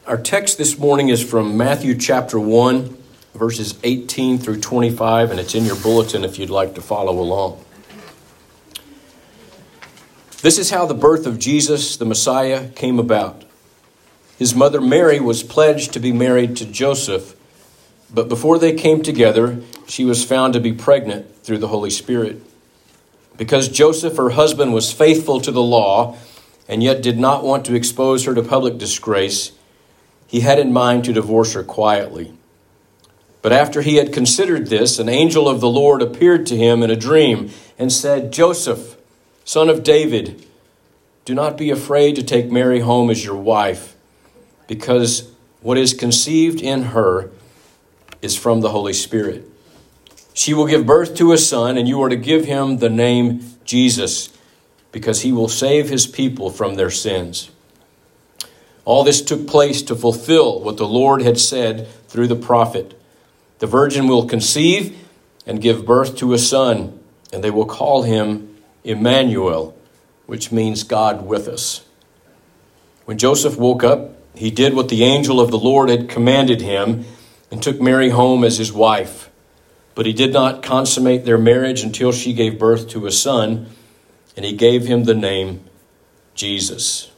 Our text this morning is from Matthew chapter 1, verses 18 through 25, and it's in your bulletin if you'd like to follow along. This is how the birth of Jesus, the Messiah, came about. His mother Mary was pledged to be married to Joseph, but before they came together, she was found to be pregnant through the Holy Spirit. Because Joseph, her husband, was faithful to the law and yet did not want to expose her to public disgrace, he had in mind to divorce her quietly. But after he had considered this, an angel of the Lord appeared to him in a dream and said, "Joseph, son of David, do not be afraid to take Mary home as your wife, because what is conceived in her is from the Holy Spirit. She will give birth to a son, and you are to give him the name Jesus, because he will save his people from their sins." All this took place to fulfill what the Lord had said through the prophet. "The virgin will conceive and give birth to a son, and they will call him Emmanuel," which means God with us. When Joseph woke up, he did what the angel of the Lord had commanded him and took Mary home as his wife. But he did not consummate their marriage until she gave birth to a son, and he gave him the name Jesus.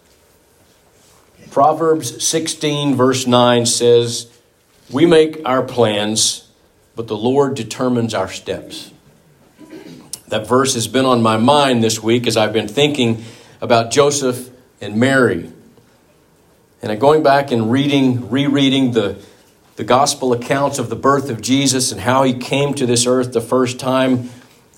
Proverbs 16 verse 9 says, "We make our plans, but the Lord determines our steps." That verse has been on my mind this week as I've been thinking about Joseph and Mary. And going back and rereading the gospel accounts of the birth of Jesus and how he came to this earth the first time,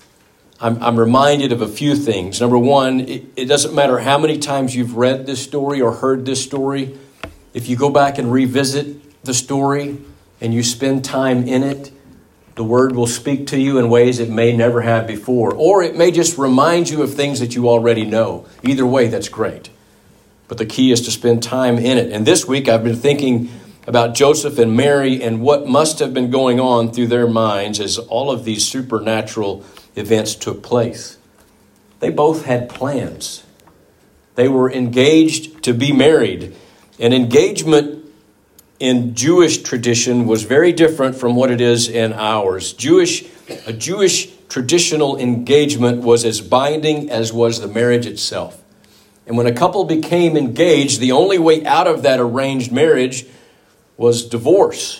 I'm reminded of a few things. Number one, it doesn't matter how many times you've read this story or heard this story. If you go back and revisit the story and you spend time in it, the word will speak to you in ways it may never have before. Or it may just remind you of things that you already know. Either way, that's great. But the key is to spend time in it. And this week I've been thinking about Joseph and Mary and what must have been going on through their minds as all of these supernatural events took place. They both had plans. They were engaged to be married. An engagement in Jewish tradition was very different from what it is in ours. A Jewish traditional engagement was as binding as was the marriage itself. And when a couple became engaged, the only way out of that arranged marriage was divorce.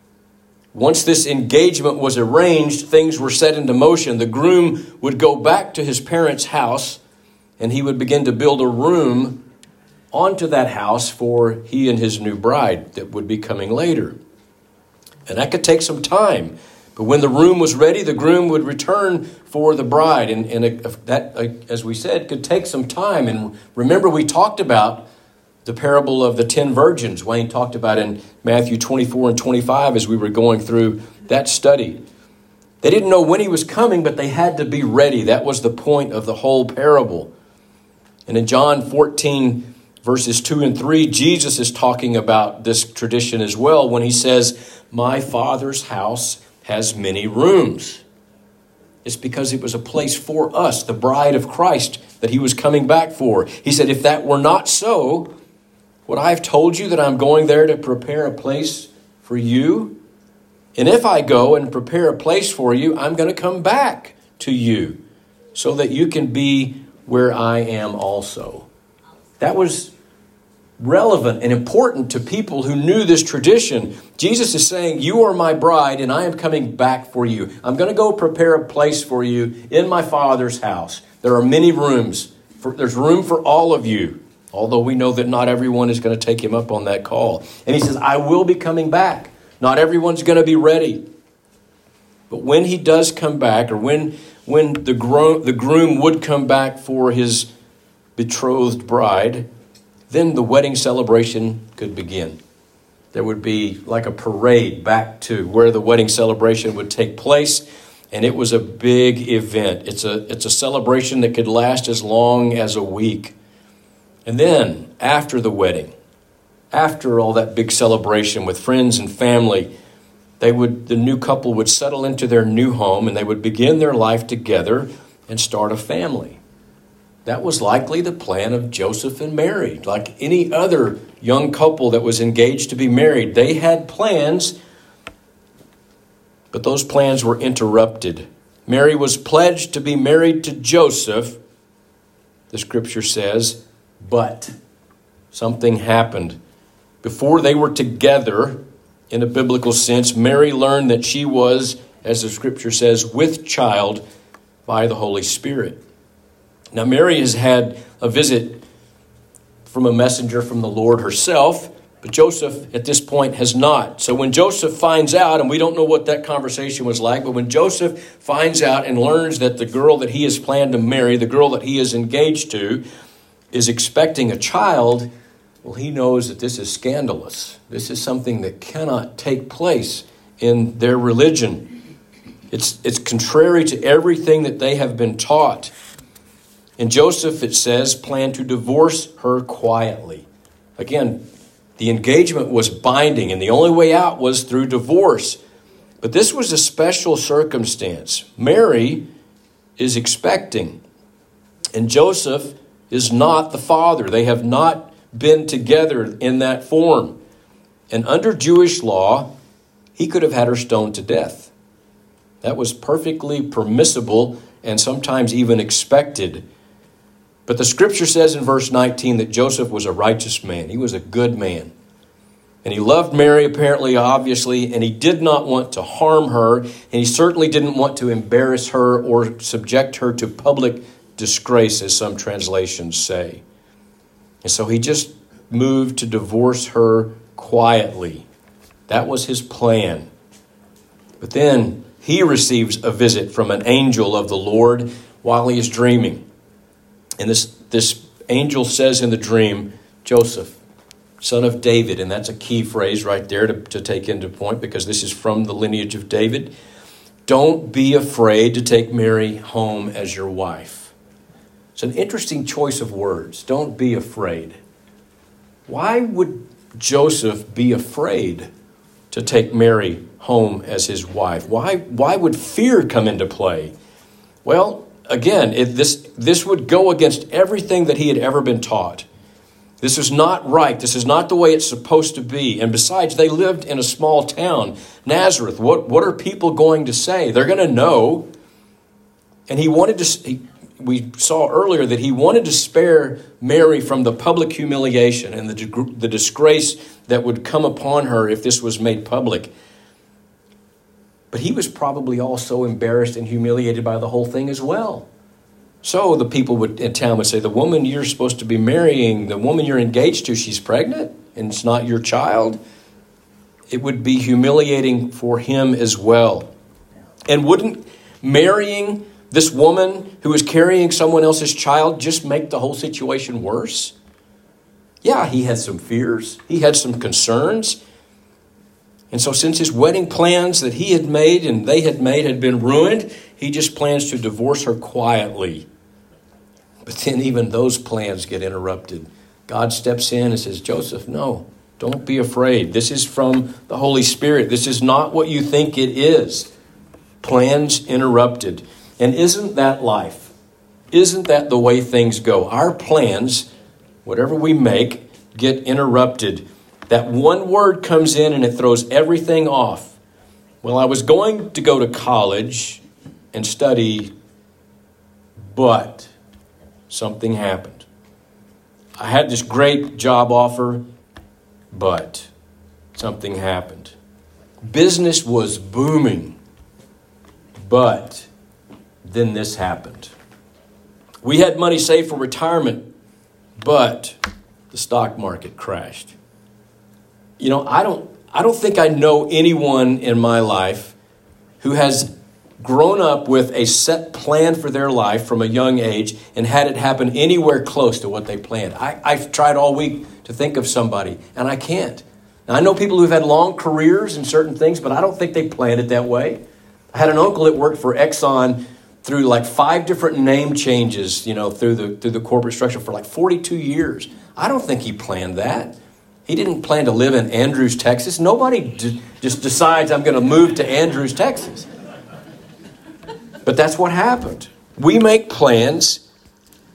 Once this engagement was arranged, things were set into motion. The groom would go back to his parents' house, and he would begin to build a room onto that house for he and his new bride that would be coming later. And that could take some time. But when the room was ready, the groom would return for the bride. And that, as we said, could take some time. And remember, we talked about the parable of the 10 virgins. Wayne talked about in Matthew 24 and 25 as we were going through that study. They didn't know when he was coming, but they had to be ready. That was the point of the whole parable. And in John 14, verses 2 and 3, Jesus is talking about this tradition as well when he says, "My Father's house has many rooms." It's because it was a place for us, the bride of Christ, that he was coming back for. He said, "If that were not so, would I have told you that I'm going there to prepare a place for you? And if I go and prepare a place for you, I'm going to come back to you so that you can be where I am also." That was relevant and important to people who knew this tradition. Jesus is saying, "You are my bride and I am coming back for you. I'm going to go prepare a place for you in my Father's house. There are many rooms. There's room for all of you." Although we know that not everyone is going to take him up on that call. And he says, "I will be coming back." Not everyone's going to be ready. But when he does come back, or when the groom would come back for his betrothed bride, then the wedding celebration could begin. There would be like a parade back to where the wedding celebration would take place. And it was a big event. It's a celebration that could last as long as a week. And then, after the wedding, after all that big celebration with friends and family, the new couple would settle into their new home and they would begin their life together and start a family. That was likely the plan of Joseph and Mary. Like any other young couple that was engaged to be married, they had plans, but those plans were interrupted. Mary was pledged to be married to Joseph, the scripture says, but something happened. Before they were together, in a biblical sense, Mary learned that she was, as the scripture says, with child by the Holy Spirit. Now, Mary has had a visit from a messenger from the Lord herself, but Joseph at this point has not. So when Joseph finds out, and we don't know what that conversation was like, but when Joseph finds out and learns that the girl that he has planned to marry, the girl that he is engaged to, is expecting a child, well, he knows that this is scandalous. This is something that cannot take place in their religion. It's contrary to everything that they have been taught. And Joseph, it says, planned to divorce her quietly. Again, the engagement was binding, and the only way out was through divorce. But this was a special circumstance. Mary is expecting, and Joseph is not the father. They have not been together in that form. And under Jewish law, he could have had her stoned to death. That was perfectly permissible and sometimes even expected. But the scripture says in verse 19 that Joseph was a righteous man. He was a good man. And he loved Mary, apparently, obviously, and he did not want to harm her, and he certainly didn't want to embarrass her or subject her to public disgrace, as some translations say. And so he just moved to divorce her quietly. That was his plan. But then he receives a visit from an angel of the Lord while he is dreaming. And this angel says in the dream, Joseph, son of David, and that's a key phrase right there to take into point because this is from the lineage of David. Don't be afraid to take Mary home as your wife. It's an interesting choice of words. Don't be afraid. Why would Joseph be afraid to take Mary home as his wife? Why would fear come into play? Well, again, this would go against everything that he had ever been taught. This is not right. This is not the way it's supposed to be. And besides, they lived in a small town, Nazareth. What are people going to say? They're going to know. And we saw earlier that he wanted to spare Mary from the public humiliation and the disgrace that would come upon her if this was made public. But he was probably also embarrassed and humiliated by the whole thing as well. So the people in town would say, the woman you're supposed to be marrying, the woman you're engaged to, she's pregnant and it's not your child. It would be humiliating for him as well. And wouldn't marrying this woman who is carrying someone else's child just make the whole situation worse? Yeah, he had some fears. He had some concerns. And so since his wedding plans that he had made and they had made had been ruined, he just plans to divorce her quietly. But then even those plans get interrupted. God steps in and says, Joseph, no, don't be afraid. This is from the Holy Spirit. This is not what you think it is. Plans interrupted. And isn't that life? Isn't that the way things go? Our plans, whatever we make, get interrupted. That one word comes in and it throws everything off. Well, I was going to go to college and study, but something happened. I had this great job offer, but something happened. Business was booming, but then this happened. We had money saved for retirement, but the stock market crashed. You know, I don't think I know anyone in my life who has grown up with a set plan for their life from a young age and had it happen anywhere close to what they planned. I've tried all week to think of somebody, and I can't. Now, I know people who've had long careers in certain things, but I don't think they planned it that way. I had an uncle that worked for Exxon through like 5 different name changes, you know, through the corporate structure for like 42 years. I don't think he planned that. He didn't plan to live in Andrews, Texas. Nobody just decides I'm going to move to Andrews, Texas. But that's what happened. We make plans,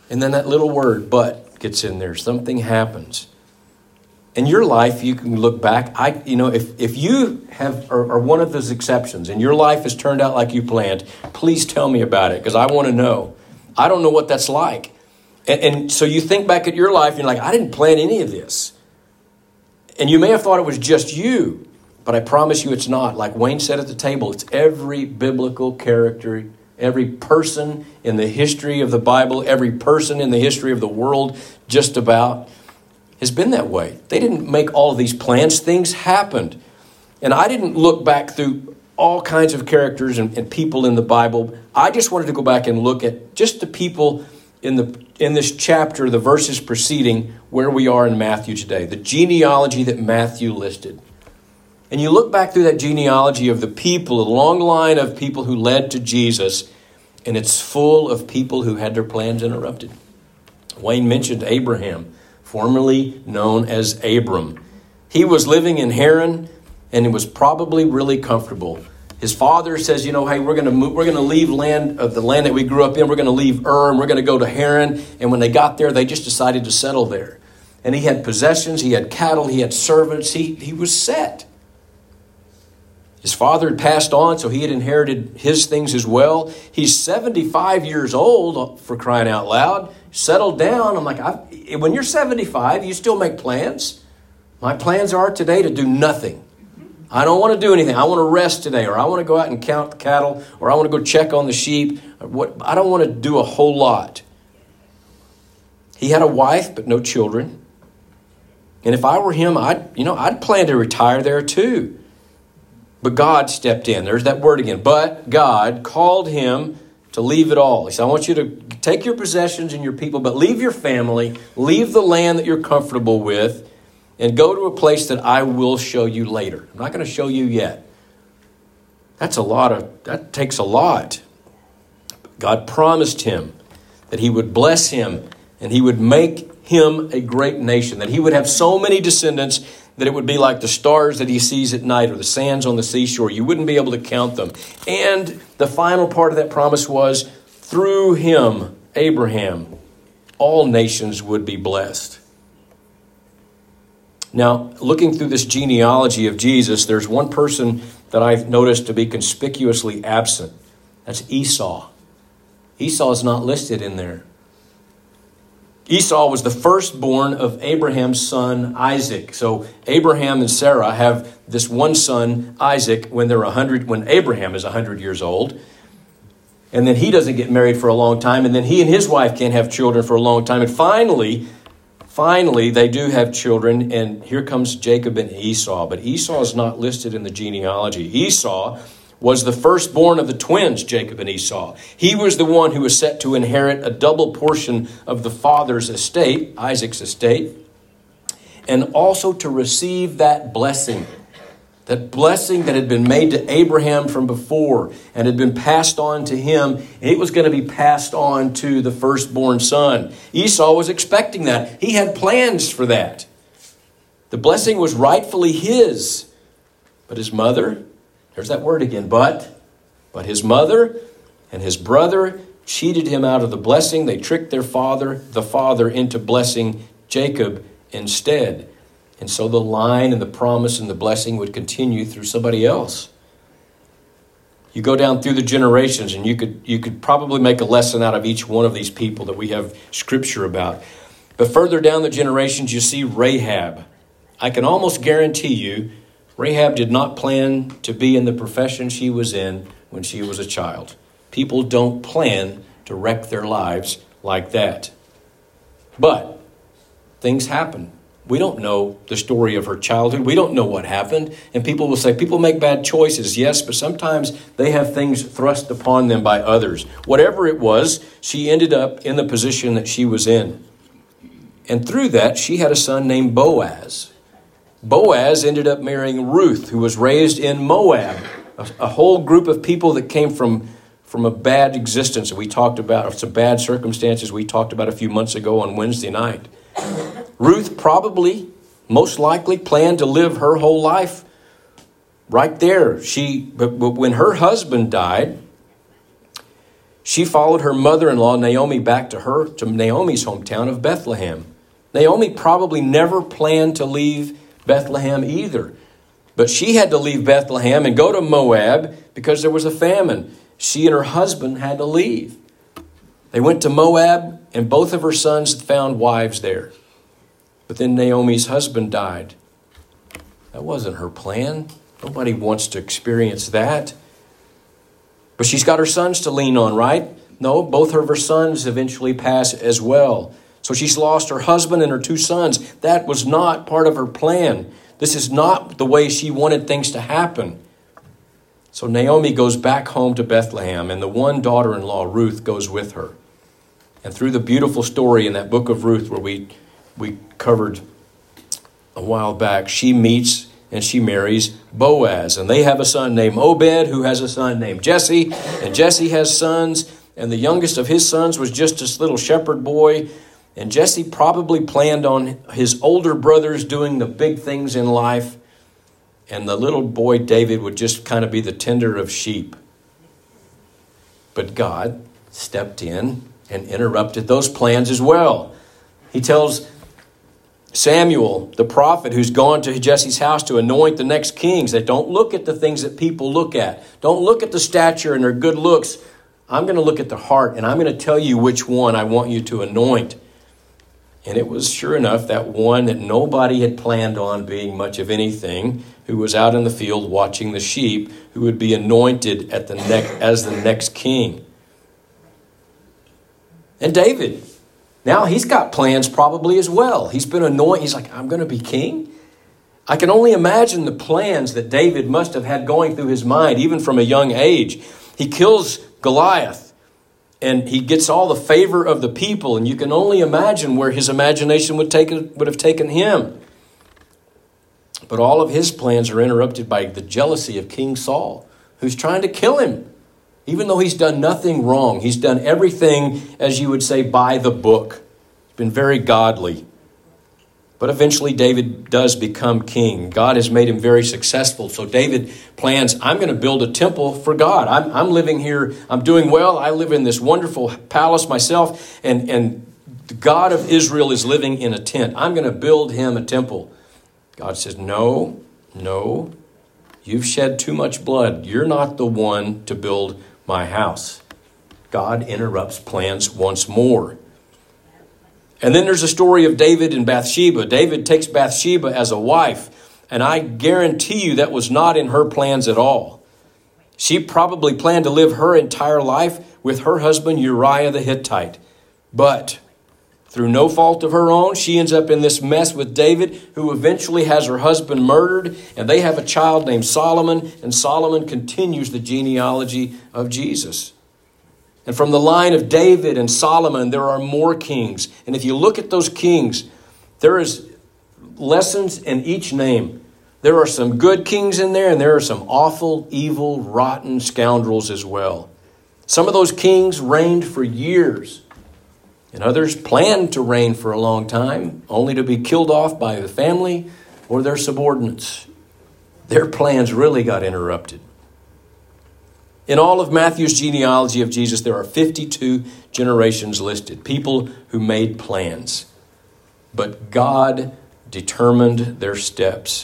And then that little word, but, gets in there. Something happens. In your life, you can look back. If you are one of those exceptions and your life has turned out like you planned, please tell me about it because I want to know. I don't know what that's like. And so you think back at your life and you're like, I didn't plan any of this. And you may have thought it was just you, but I promise you it's not. Like Wayne said at the table, it's every biblical character, every person in the history of the Bible, every person in the history of the world, just about, has been that way. They didn't make all of these plans. Things happened. And I didn't look back through all kinds of characters and people in the Bible. I just wanted to go back and look at just the people in this chapter, the verses preceding where we are in Matthew today, the genealogy that Matthew listed. And you look back through that genealogy of the people, a long line of people who led to Jesus, and it's full of people who had their plans interrupted. Wayne mentioned Abraham, formerly known as Abram. He was living in Haran, and it was probably really comfortable. His father says, hey, we're going to leave the land that we grew up in. We're going to leave Ur, and we're going to go to Haran. And when they got there, they just decided to settle there. And he had possessions, he had cattle, he had servants. He was set. His father had passed on, so he had inherited his things as well. He's 75 years old, for crying out loud. Settled down. I'm like, when you're 75, you still make plans. My plans are today to do nothing. I don't want to do anything. I want to rest today, or I want to go out and count the cattle, or I want to go check on the sheep. I don't want to do a whole lot. He had a wife, but no children. And if I were him, I'd plan to retire there too. But God stepped in. There's that word again. But God called him to leave it all. He said, I want you to take your possessions and your people, but leave your family, leave the land that you're comfortable with, and go to a place that I will show you later. I'm not going to show you yet. That takes a lot. God promised him that he would bless him and he would make him a great nation, that he would have so many descendants that it would be like the stars that he sees at night or the sands on the seashore. You wouldn't be able to count them. And the final part of that promise was, through him, Abraham, all nations would be blessed. Now, looking through this genealogy of Jesus, there's one person that I've noticed to be conspicuously absent. That's Esau. Esau is not listed in there. Esau was the firstborn of Abraham's son, Isaac. So Abraham and Sarah have this one son, Isaac, when Abraham is 100 years old. And then he doesn't get married for a long time. And then he and his wife can't have children for a long time. And finally, they do have children. And here comes Jacob and Esau. But Esau is not listed in the genealogy. Esau was the firstborn of the twins, Jacob and Esau. He was the one who was set to inherit a double portion of the father's estate, Isaac's estate, and also to receive that blessing that had been made to Abraham from before and had been passed on to him, and it was going to be passed on to the firstborn son. Esau was expecting that. He had plans for that. The blessing was rightfully his, but his mother, there's that word again, but his mother and his brother cheated him out of the blessing. They tricked the father into blessing Jacob instead. And so the line and the promise and the blessing would continue through somebody else. You go down through the generations and you could probably make a lesson out of each one of these people that we have scripture about. But further down the generations, you see Rahab. I can almost guarantee you Rahab did not plan to be in the profession she was in when she was a child. People don't plan to wreck their lives like that. But things happen. We don't know the story of her childhood. We don't know what happened. And people will say, people make bad choices. Yes, but sometimes they have things thrust upon them by others. Whatever it was, she ended up in the position that she was in. And through that, she had a son named Boaz. Boaz ended up marrying Ruth, who was raised in Moab, a whole group of people that came from a bad existence that we talked about, some bad circumstances we talked about a few months ago on Wednesday night. Ruth probably, most likely, planned to live her whole life right there. But when her husband died, She followed her mother-in-law, Naomi, back to Naomi's hometown of Bethlehem. Naomi probably never planned to leave Bethlehem either. But she had to leave Bethlehem and go to Moab because there was a famine. She and her husband had to leave. They went to Moab, and both of her sons found wives there. But then Naomi's husband died. That wasn't her plan. Nobody wants to experience that. But she's got her sons to lean on, right? No, both of her sons eventually pass as well. So she's lost her husband and her 2 sons. That was not part of her plan. This is not the way she wanted things to happen. So Naomi goes back home to Bethlehem, and the one daughter-in-law, Ruth, goes with her. And through the beautiful story in that book of Ruth where we covered a while back, she meets and she marries Boaz. And they have a son named Obed, who has a son named Jesse. And Jesse has sons, and the youngest of his sons was just this little shepherd boy. And Jesse probably planned on his older brothers doing the big things in life, and the little boy David would just kind of be the tender of sheep. But God stepped in and interrupted those plans as well. He tells Samuel, the prophet, who's gone to Jesse's house to anoint the next kings, that don't look at the things that people look at. Don't look at the stature and their good looks. I'm going to look at the heart, and I'm going to tell you which one I want you to anoint. And it was, sure enough, that one that nobody had planned on being much of anything, who was out in the field watching the sheep, who would be anointed as the next king. And David, now he's got plans probably as well. He's been anointed. He's like, I'm going to be king? I can only imagine the plans that David must have had going through his mind, even from a young age. He kills Goliath. And he gets all the favor of the people, and you can only imagine where his imagination would have taken him. But all of his plans are interrupted by the jealousy of King Saul, who's trying to kill him, even though he's done nothing wrong. He's done everything, as you would say, by the book. He's been very godly. But eventually David does become king. God has made him very successful. So David plans, I'm going to build a temple for God. I'm living here. I'm doing well. I live in this wonderful palace myself. And the God of Israel is living in a tent. I'm going to build him a temple. God says, no. You've shed too much blood. You're not the one to build my house. God interrupts plans once more. And then there's a story of David and Bathsheba. David takes Bathsheba as a wife, and I guarantee you that was not in her plans at all. She probably planned to live her entire life with her husband Uriah the Hittite. But through no fault of her own, she ends up in this mess with David, who eventually has her husband murdered, and they have a child named Solomon, and Solomon continues the genealogy of Jesus. And from the line of David and Solomon, there are more kings. And if you look at those kings, there is lessons in each name. There are some good kings in there, and there are some awful, evil, rotten scoundrels as well. Some of those kings reigned for years, and others planned to reign for a long time, only to be killed off by the family or their subordinates. Their plans really got interrupted. In all of Matthew's genealogy of Jesus, there are 52 generations listed, people who made plans. But God determined their steps.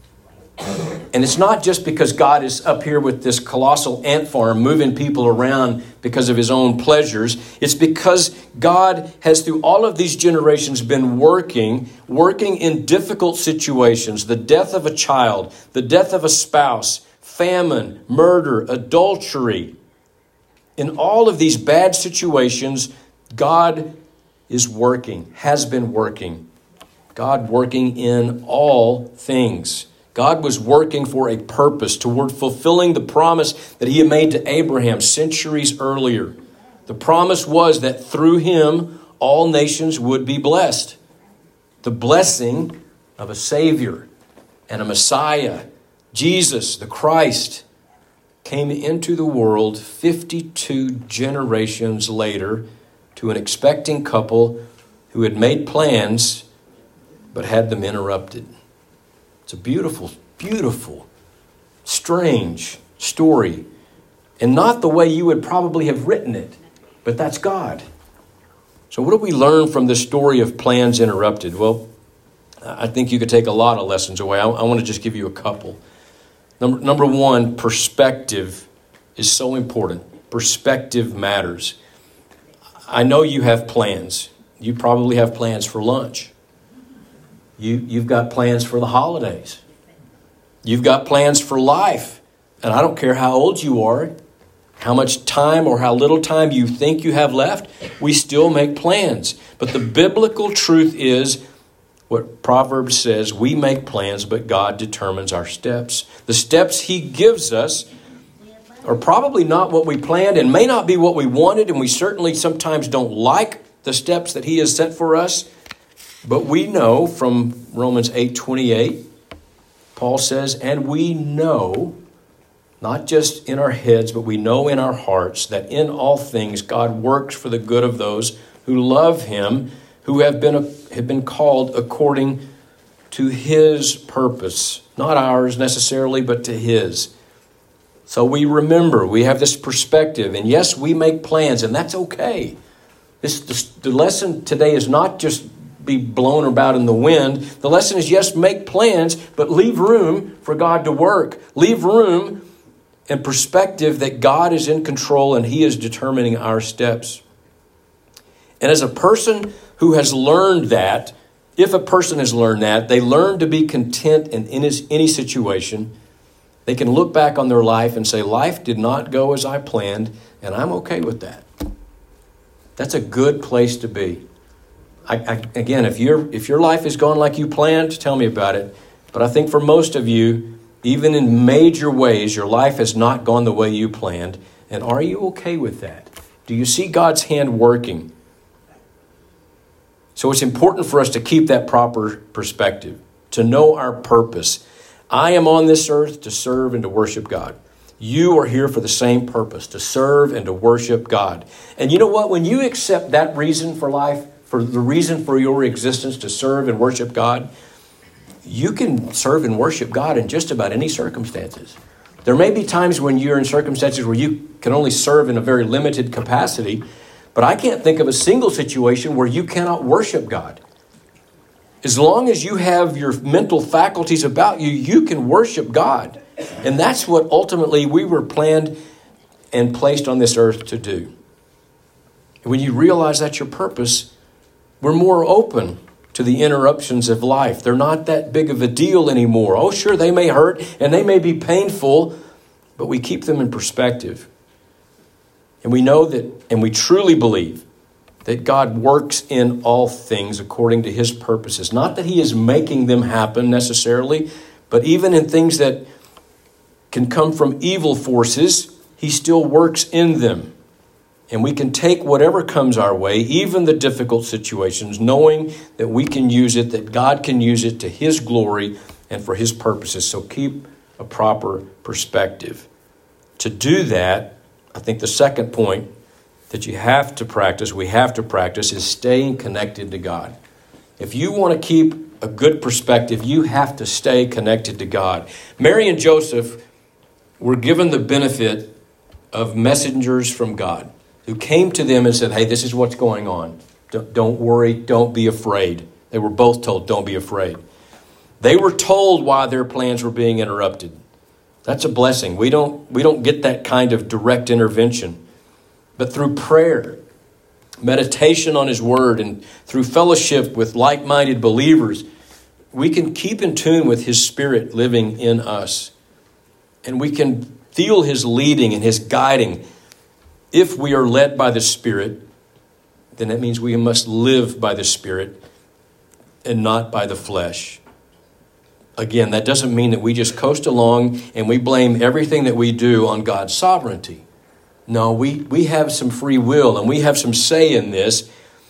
And it's not just because God is up here with this colossal ant farm moving people around because of his own pleasures. It's because God has, through all of these generations, been working in difficult situations. The death of a child, the death of a spouse, famine, murder, adultery. In all of these bad situations, God is working, has been working. God working in all things. God was working for a purpose toward fulfilling the promise that he had made to Abraham centuries earlier. The promise was that through him, all nations would be blessed. The blessing of a Savior and a Messiah, Jesus, the Christ, came into the world 52 generations later to an expecting couple who had made plans but had them interrupted. It's a beautiful, beautiful, strange story, and not the way you would probably have written it. but that's God. So what do we learn from this story of plans interrupted? Well, I think you could take a lot of lessons away. I want to just give you a couple. Number one, perspective is so important. Perspective matters. I know you have plans. You probably have plans for lunch. You've got plans for the holidays. You've got plans for life. And I don't care how old you are, how much time or how little time you think you have left, we still make plans. But the biblical truth is what Proverbs says, we make plans, but God determines our steps. The steps he gives us are probably not what we planned and may not be what we wanted, and we certainly sometimes don't like the steps that he has set for us. But we know from Romans 8:28, Paul says, and we know, not just in our heads, but we know in our hearts that in all things God works for the good of those who love him, who have been called according to his purpose. Not ours necessarily, but to his. So we remember, we have this perspective. And yes, we make plans, and that's okay. The lesson today is not just be blown about in the wind. The lesson is, yes, make plans, but leave room for God to work. Leave room and perspective that God is in control and he is determining our steps. And as a person who has learned that, if a person has learned that, they learn to be content in any situation. They can look back on their life and say, life did not go as I planned, and I'm okay with that. That's a good place to be. Again, if your life is going like you planned, tell me about it. But I think for most of you, even in major ways, your life has not gone the way you planned. And are you okay with that? Do you see God's hand working? So it's important for us to keep that proper perspective, to know our purpose. I am on this earth to serve and to worship God. You are here for the same purpose, to serve and to worship God. And you know what? When you accept that reason for life, for the reason for your existence to serve and worship God, you can serve and worship God in just about any circumstances. There may be times when you're in circumstances where you can only serve in a very limited capacity, but I can't think of a single situation where you cannot worship God. As long as you have your mental faculties about you, you can worship God. And that's what ultimately we were planned and placed on this earth to do. And when you realize that's your purpose, we're more open to the interruptions of life. They're not that big of a deal anymore. Oh, sure, they may hurt and they may be painful, but we keep them in perspective. And we know that, and we truly believe that God works in all things according to his purposes. Not that he is making them happen necessarily, but even in things that can come from evil forces, he still works in them. And we can take whatever comes our way, even the difficult situations, knowing that we can use it, that God can use it to his glory and for his purposes. So keep a proper perspective. To do that, I think the second point that you have to practice, we have to practice, is staying connected to God. If you want to keep a good perspective, you have to stay connected to God. Mary and Joseph were given the benefit of messengers from God who came to them and said, hey, this is what's going on. Don't worry, don't be afraid. They were both told, don't be afraid. They were told why their plans were being interrupted. That's a blessing. We don't get that kind of direct intervention. But through prayer, meditation on his word, and through fellowship with like-minded believers, we can keep in tune with his Spirit living in us. And we can feel his leading and his guiding. If we are led by the Spirit, then that means we must live by the Spirit and not by the flesh. Again, that doesn't mean that we just coast along and we blame everything that we do on God's sovereignty. No, we have some free will and we have some say in this.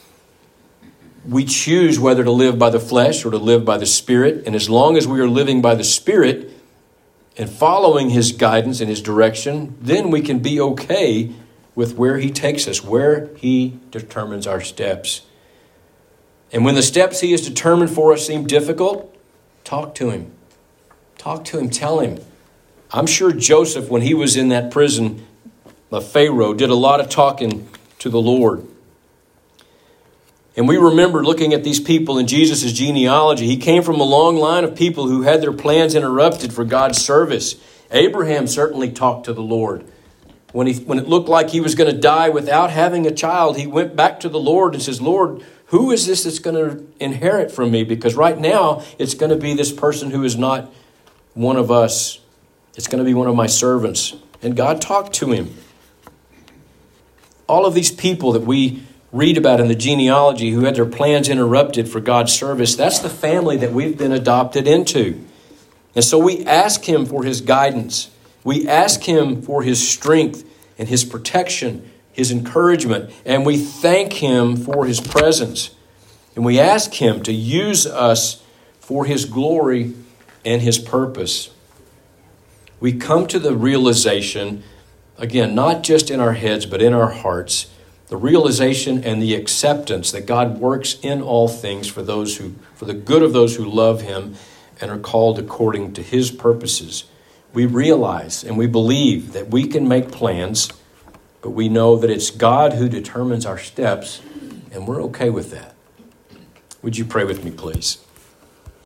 We choose whether to live by the flesh or to live by the Spirit. And as long as we are living by the Spirit and following his guidance and his direction, then we can be okay with where he takes us, where he determines our steps. And when the steps he has determined for us seem difficult, talk to him. Talk to him. Tell him. I'm sure Joseph, when he was in that prison of Pharaoh, did a lot of talking to the Lord. And we remember looking at these people in Jesus' genealogy. He came from a long line of people who had their plans interrupted for God's service. Abraham certainly talked to the Lord. When it looked like he was going to die without having a child, he went back to the Lord and says, Lord, who is this that's going to inherit from me? Because right now it's going to be this person who is not one of us. It's going to be one of my servants. And God talked to him. All of these people that we read about in the genealogy who had their plans interrupted for God's service, that's the family that we've been adopted into. And so we ask him for his guidance. We ask him for his strength and his protection, his encouragement, and we thank him for his presence. And we ask him to use us for his glory and his purpose. We come to the realization, again, not just in our heads, but in our hearts, the realization and the acceptance that God works in all things for the good of those who love him and are called according to his purposes. We realize and we believe that we can make plans, but we know that it's God who determines our steps, and we're okay with that. Would you pray with me, please?